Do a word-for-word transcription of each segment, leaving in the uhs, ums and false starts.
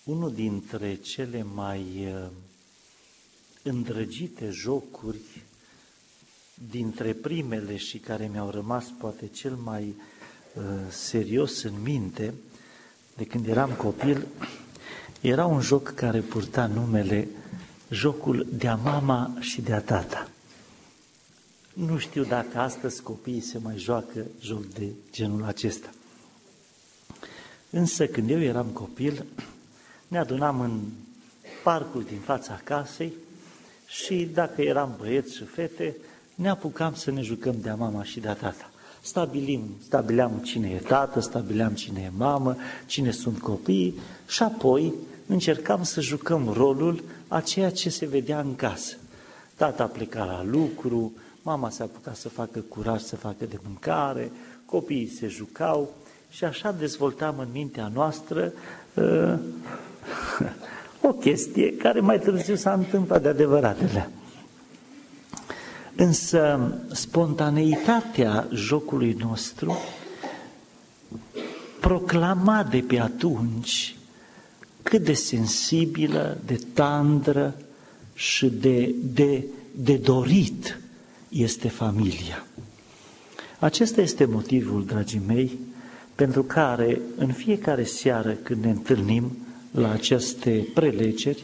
Unul dintre cele mai îndrăgite jocuri dintre primele și care mi-au rămas poate cel mai uh, serios în minte de când eram copil, era un joc care purta numele jocul de-a mama și de-a tata. Nu știu dacă astăzi copiii se mai joacă joc de genul acesta. Însă când eu eram copil, ne adunam în parcul din fața casei și dacă eram băieți și fete, ne apucam să ne jucăm de-a mama și de-a tata. Stabilim, stabileam cine e tată, stabileam cine e mamă, cine sunt copiii și apoi încercam să jucăm rolul a ceea ce se vedea în casă. Tata pleca la lucru, mama se apuca să facă curaj, să facă de mâncare, copiii se jucau și așa dezvoltam în mintea noastră uh, o chestie care mai târziu s-a întâmplat de adevăratele. Însă spontaneitatea jocului nostru proclama de pe atunci cât de sensibilă, de tandră și de, de, de dorit este familia. Acesta este motivul, dragii mei, pentru care în fiecare seară când ne întâlnim la aceste prelegeri,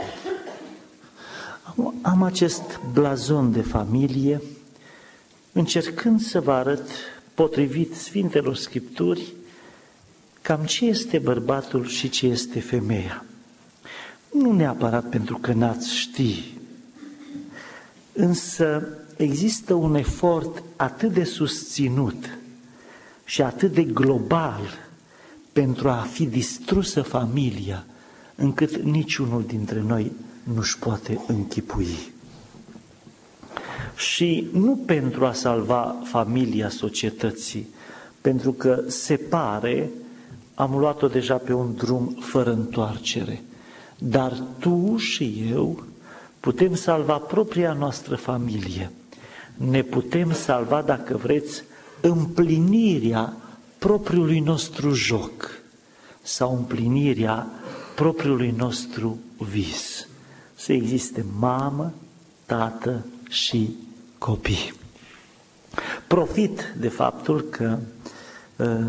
am acest blazon de familie, încercând să vă arăt, potrivit Sfintelor Scripturi, cam ce este bărbatul și ce este femeia. Nu neapărat pentru că n-ați ști, însă există un efort atât de susținut și atât de global pentru a fi distrusă familia, încât niciunul dintre noi nu-și poate închipui. Și nu pentru a salva familia societății, pentru că se pare, am luat-o deja pe un drum fără întoarcere, dar tu și eu putem salva propria noastră familie. Ne putem salva, dacă vreți, împlinirea propriului nostru joc sau împlinirea propriului nostru vis. Să existe mamă, tată și copii. Profit de faptul că uh,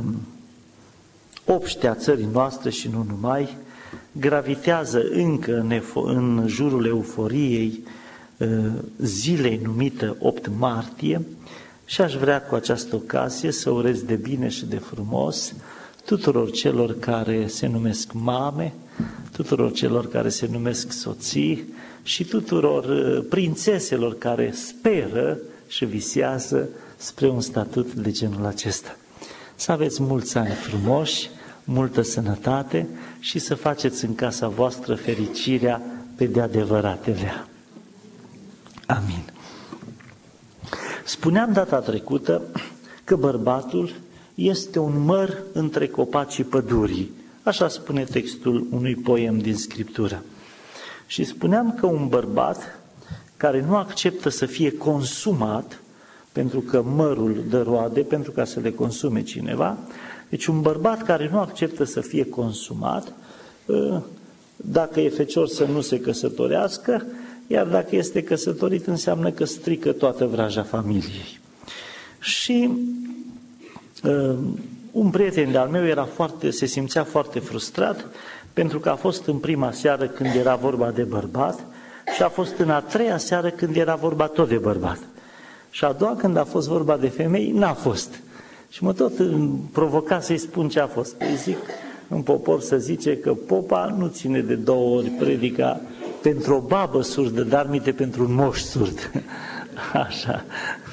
obștea țării noastre și nu numai gravitează încă în, efo- în jurul euforiei uh, zilei numită opt martie și aș vrea cu această ocazie să urez de bine și de frumos tuturor celor care se numesc mame, tuturor celor care se numesc soții și tuturor prințeselor care speră și visează spre un statut de genul acesta. Să aveți mulți ani frumoși, multă sănătate și să faceți în casa voastră fericirea pe de adevăratele. Amin. Spuneam data trecută că bărbatul este un măr între copacii pădurii. Așa spune textul unui poem din Scriptură. Și spuneam că un bărbat care nu acceptă să fie consumat, pentru că mărul dă roade, pentru ca să le consume cineva, deci un bărbat care nu acceptă să fie consumat, dacă e fecior să nu se căsătorească, iar dacă este căsătorit înseamnă că strică toată vraja familiei. Și uh, un prieten de-al meu era foarte, se simțea foarte frustrat pentru că a fost în prima seară când era vorba de bărbat și a fost în a treia seară când era vorba tot de bărbat. Și a doua când a fost vorba de femei, n-a fost. Și mă tot provoca să-i spun ce a fost. Îi zic, în popor să zice că popa nu ține de două ori predica pentru o babă surdă, dar minte pentru un moș surd. Așa.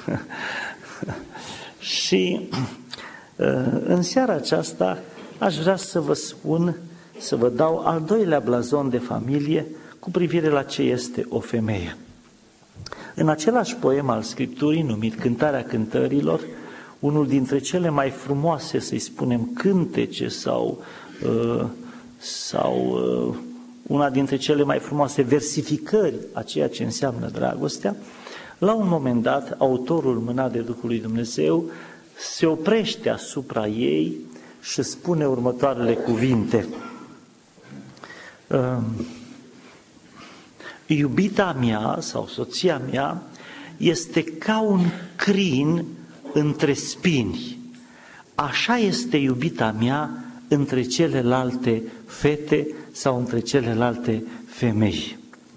Și în seara aceasta aș vrea să vă spun, să vă dau al doilea blazon de familie cu privire la ce este o femeie. În același poem al Scripturii, numit Cântarea Cântărilor, unul dintre cele mai frumoase, să-i spunem, cântece sau, uh, sau uh, una dintre cele mai frumoase versificări a ceea ce înseamnă dragostea, la un moment dat, autorul mânat de Duhul lui Dumnezeu se oprește asupra ei și spune următoarele cuvinte. Iubita mea sau soția mea este ca un crin între spini. Așa este iubita mea între celelalte fete sau între celelalte femei.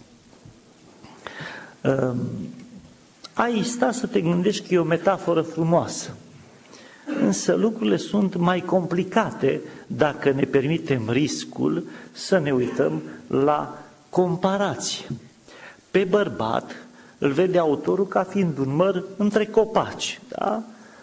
Ai sta să te gândești că e o metaforă frumoasă, însă lucrurile sunt mai complicate dacă ne permitem riscul să ne uităm la comparație. Pe bărbat îl vede autorul ca fiind un măr între copaci. Da?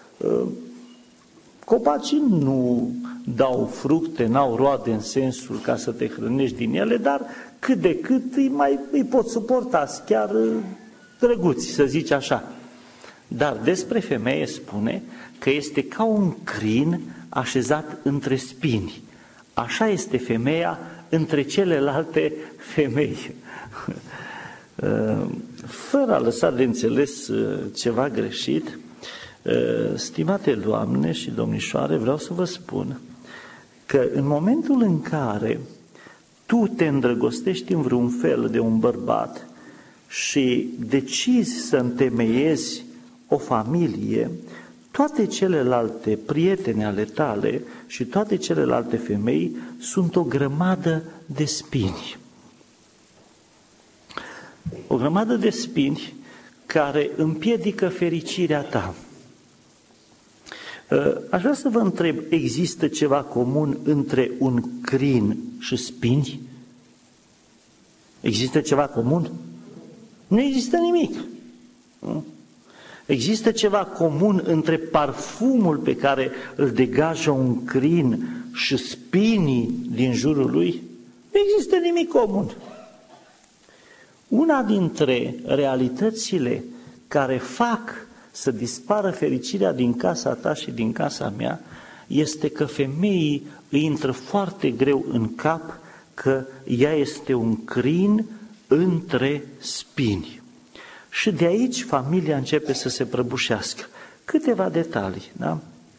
Copacii nu dau fructe, n-au roade în sensul ca să te hrănești din ele, dar cât de cât îi, mai, îi pot suporta, chiar drăguți, să zici așa. Dar despre femeie spune că este ca un crin așezat între spini. Așa este femeia între celelalte femei. Fără a lăsa de înțeles ceva greșit, stimate doamne și domnișoare, vreau să vă spun că în momentul în care tu te îndrăgostești în vreun fel de un bărbat și decizi să întemeiezi o familie, toate celelalte prietene ale tale și toate celelalte femei sunt o grămadă de spini. O grămadă de spini care împiedică fericirea ta. Aș vrea să vă întreb, există ceva comun între un crin și spini? Există ceva comun? Nu există nimic. Există ceva comun între parfumul pe care îl degajă un crin și spinii din jurul lui? Nu există nimic comun. Una dintre realitățile care fac să dispară fericirea din casa ta și din casa mea este că femeii îi intră foarte greu în cap că ea este un crin între spini. Și de aici familia începe să se prăbușească. Câteva detalii, da?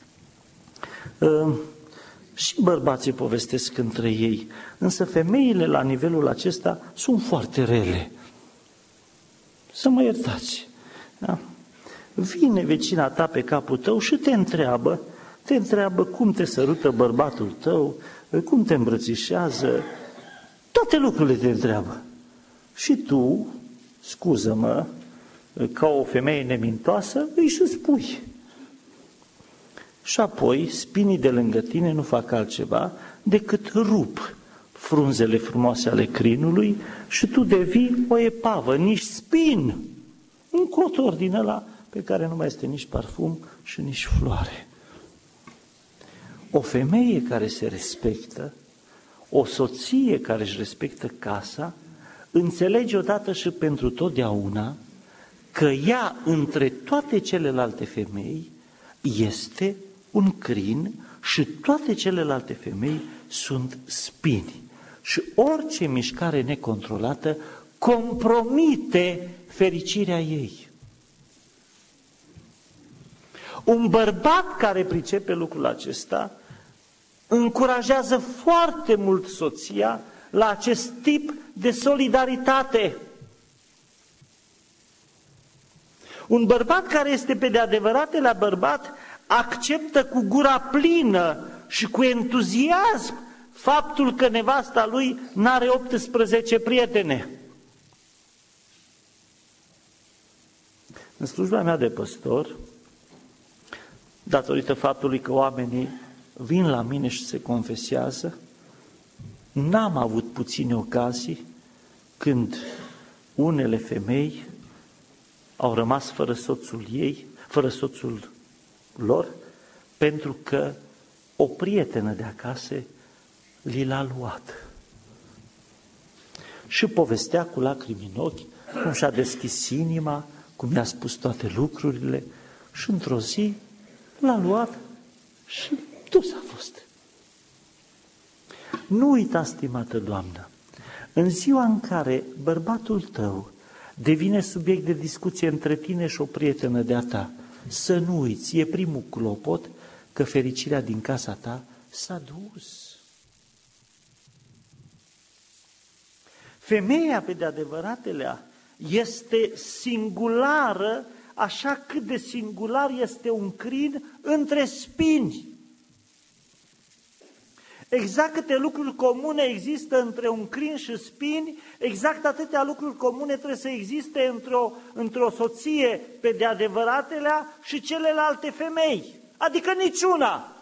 Și bărbații povestesc între ei, însă femeile la nivelul acesta sunt foarte rele. Să mă iertați, da? Vine vecina ta pe capul tău și te întreabă, te întreabă cum te sărută bărbatul tău, cum te îmbrățișează, toate lucrurile te întreabă. Și tu, scuză-mă, ca o femeie nemintoasă, îi și spui. Și apoi spinii de lângă tine nu fac altceva decât rup frunzele frumoase ale crinului și tu devii o epavă, nici spin, un cotor din ăla pe care nu mai este nici parfum și nici floare. O femeie care se respectă, o soție care își respectă casa, înțelege odată și pentru totdeauna că ea, între toate celelalte femei, este un crin și toate celelalte femei sunt spini. Și orice mișcare necontrolată compromite fericirea ei. Un bărbat care pricepe lucrul acesta încurajează foarte mult soția la acest tip de solidaritate. Un bărbat care este pe de adevăratele bărbat acceptă cu gura plină și cu entuziasm faptul că nevasta lui n-are optsprezece prietene. În slujba mea de păstor, datorită faptului că oamenii vin la mine și se confesează, n-am avut puține ocazii când unele femei au rămas fără soțul ei, fără soțul lor, pentru că o prietenă de acasă li l-a luat. Și povestea cu lacrimi în ochi, cum și-a deschis inima, cum mi-a spus toate lucrurile și într-o zi l-a luat și dus a fost. Nu uita, stimată Doamnă, în ziua în care bărbatul tău devine subiect de discuție între tine și o prietenă de-a ta, să nu uiți, e primul clopot că fericirea din casa ta s-a dus. Femeia, pe de adevăratelea, este singulară, așa cât de singular este un crin între spini. Exact câte lucruri comune există între un crin și spini, exact atâtea lucruri comune trebuie să existe într-o, într-o soție pe de adevăratelea și celelalte femei, adică niciuna.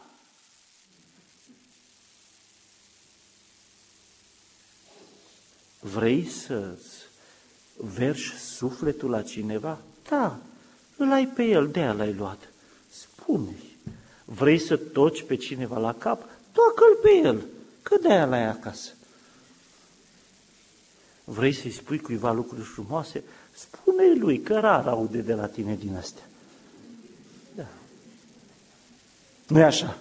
Vrei să-ți verși sufletul la cineva? Da, îl ai pe el, de-aia l-ai luat. Spune-i. Vrei să toci pe cineva la cap? Toacă-l pe el, că de-aia l-ai acasă. Vrei să-i spui cuiva lucruri frumoase? Spune-i lui, că rar aude de la tine din astea. Da. Nu-i așa?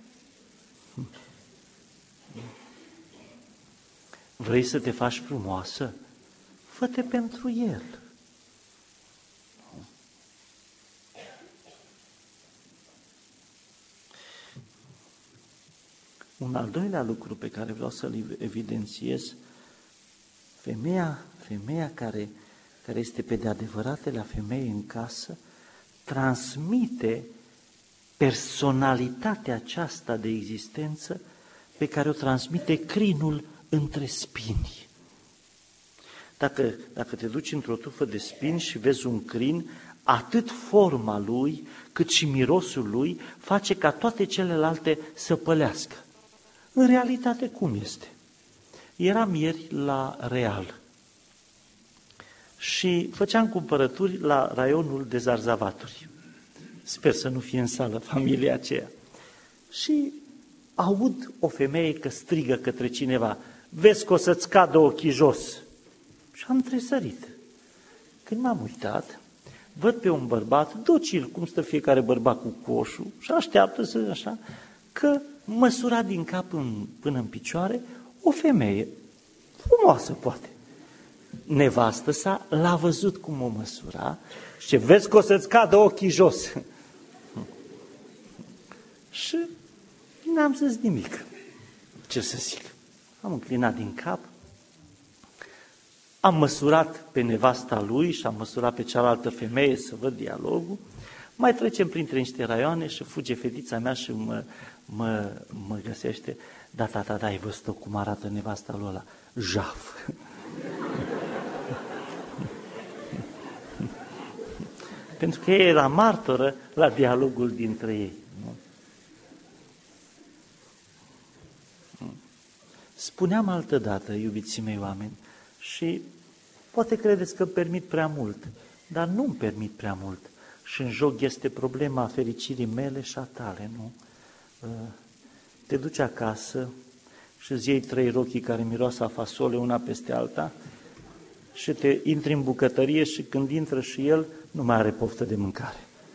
Vrei să te faci frumoasă? Fă-te pentru el. Un al doilea lucru pe care vreau să-l evidențiez, femeia, femeia care, care este pe de adevăratele femeie în casă, transmite personalitatea aceasta de existență pe care o transmite crinul între spini. Dacă, dacă te duci într-o tufă de spini și vezi un crin, atât forma lui, cât și mirosul lui face ca toate celelalte să pălească. În realitate, cum este? Eram ieri la Real și făceam cumpărături la raionul de zarzavaturi. Sper să nu fie în sală familia aceea. Și aud o femeie că strigă către cineva: vezi că o să-ți cadă ochii jos. Și am tresărit. Când m-am uitat, văd pe un bărbat, docil, cum stă fiecare bărbat cu coșul, și așteaptă să așa, că măsura din cap în, până în picioare o femeie, frumoasă poate. Nevastă sa l-a văzut cum o măsura și vezi că o să-ți cadă ochii jos. Și n-am zis nimic. Ce să zic? Am înclinat din cap, am măsurat pe nevasta lui și am măsurat pe cealaltă femeie să văd dialogul, mai trecem printre niște raioane și fuge fetița mea și mă, mă, mă găsește: da, tata, da, ai văzut-o cum arată nevasta lui ăla? Jaf! Pentru că ea era martoră la dialogul dintre ei. Nu? Spuneam altădată, iubiții mei oameni, și poate credeți că îmi permit prea mult, dar nu îmi permit prea mult. Și în joc este problema fericirii mele și a tale, nu? Te duci acasă și îți iei trei rochii care miroasă a fasole una peste alta și te intri în bucătărie și când intră și el, nu mai are poftă de mâncare.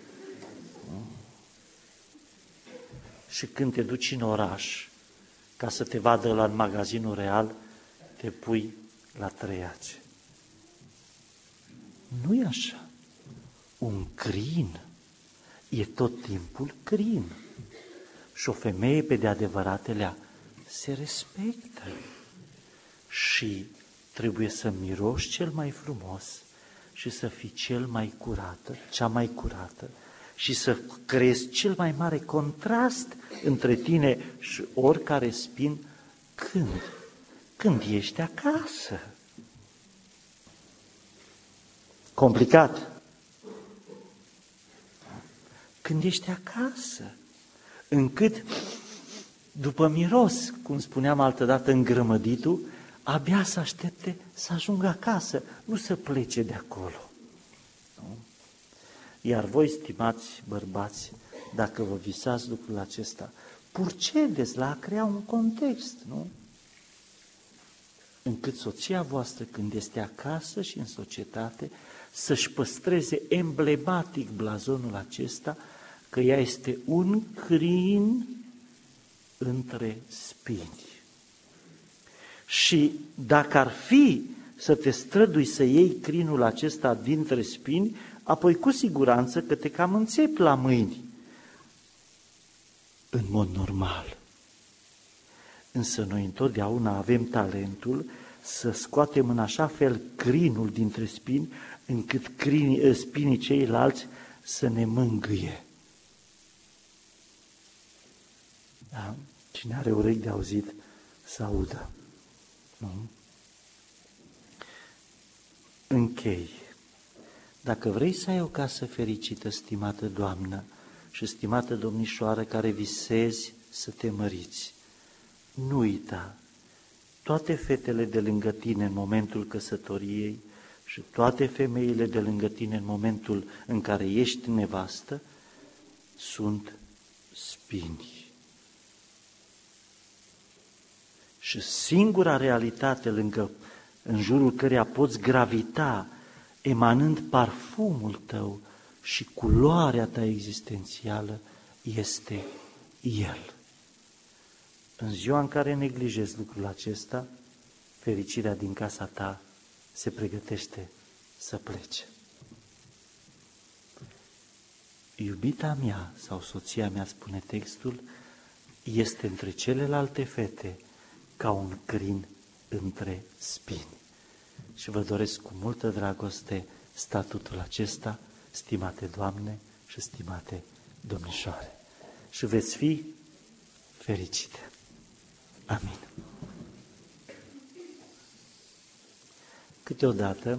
Și când te duci în oraș, ca să te vadă la magazinul Real, te pui la treiace. Nu-i așa. Un crin e tot timpul crin. Și o femeie pe de adevăratelea se respectă. Și trebuie să miroși cel mai frumos și să fii cel mai curată, cea mai curată, și să creezi cel mai mare contrast între tine și oricare spin. Când? Când ești acasă. Complicat. Când ești acasă, încât după miros, cum spuneam altădată îngrămăditul, abia să aștepte să ajungă acasă, nu să plece de acolo. Nu? Iar voi, stimați bărbați, dacă vă visați lucrul acesta, purcedeți la a crea un context, nu? Încât soția voastră, când este acasă și în societate, să-și păstreze emblematic blazonul acesta, că ea este un crin între spini. Și dacă ar fi să te strădui să iei crinul acesta dintre spini, apoi cu siguranță că te cam înțepi la mâini, în mod normal. Însă noi întotdeauna avem talentul să scoatem în așa fel crinul dintre spini, încât crinii, spinii ceilalți să ne mângâie. Da? Cine are urechi de auzit, să audă. Nu? Închei. Dacă vrei să ai o casă fericită, stimată Doamnă și stimată domnișoară care visezi să te măriți, nu uita, toate fetele de lângă tine în momentul căsătoriei și toate femeile de lângă tine în momentul în care ești nevastă sunt spini. Și singura realitate lângă, în jurul căreia poți gravita, emanând parfumul tău și culoarea ta existențială, este El. În ziua în care neglijezi lucrul acesta, fericirea din casa ta se pregătește să plece. Iubita mea, sau soția mea, spune textul, este între celelalte fete ca un crin între spini. Și vă doresc cu multă dragoste statutul acesta, stimate Doamne și stimate domnișoare. Și veți fi fericite. Amin. Câteodată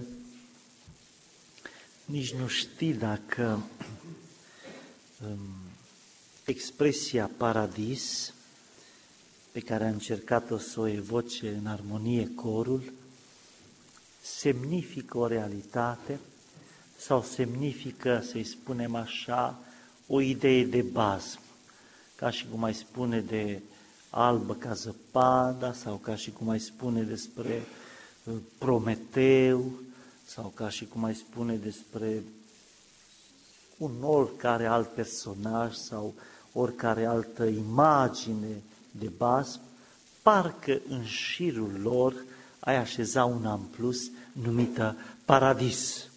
nici nu știi dacă um, expresia paradis, pe care a încercat-o să o evoce în armonie corul, semnifică o realitate sau semnifică, să-i spunem așa, o idee de bază, ca și cum ai spune de albă ca zăpada, sau ca și cum ai spune despre Prometeu, sau ca și cum ai spune despre un oricare alt personaj sau oricare altă imagine de bază, parcă în șirul lor ai așeza una în plus numită paradis.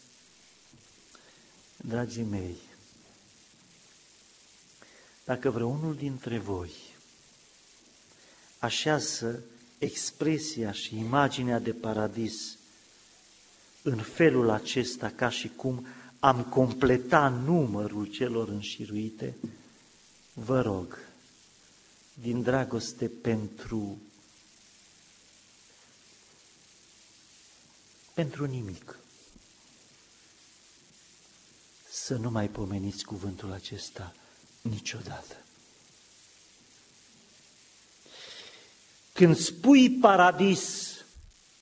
Dragii mei, dacă vreunul dintre voi așează expresia și imaginea de paradis în felul acesta, ca și cum am completa numărul celor înșiruite, vă rog, din dragoste pentru pentru nimic, să nu mai pomeniți cuvântul acesta niciodată. Când spui paradis,